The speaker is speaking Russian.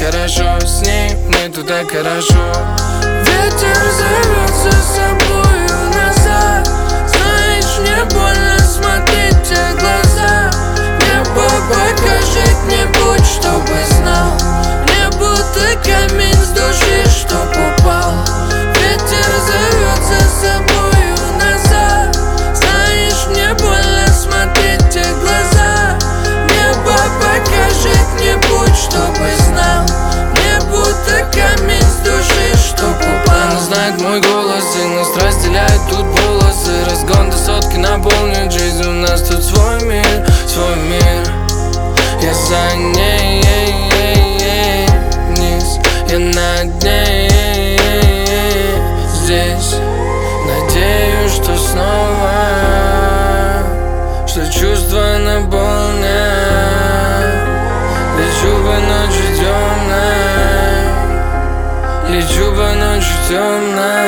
хорошо с ней, мне тут так хорошо. Ветер зовет за собою назад. Знаешь, мне больно смотреть в те глаза. Небо покажет мне путь, чтобы знал. Мне будто камень с души, чтоб упал. Ветер зовет за собою назад. Знаешь, мне больно смотреть в те глаза. Небо покажет мне путь, чтобы знал. Мне будто камень с души, чтоб упал. Она знает мой голос, и нас разделяет тут волосы. Разгон до сотки наполнит жизнь, у нас тут свой мир, свой мир. Я за ней, вниз, я над ней, здесь. Надеюсь, что снова, что чувства наполнят. Лечу по ночи темной, лечу по ночи темной.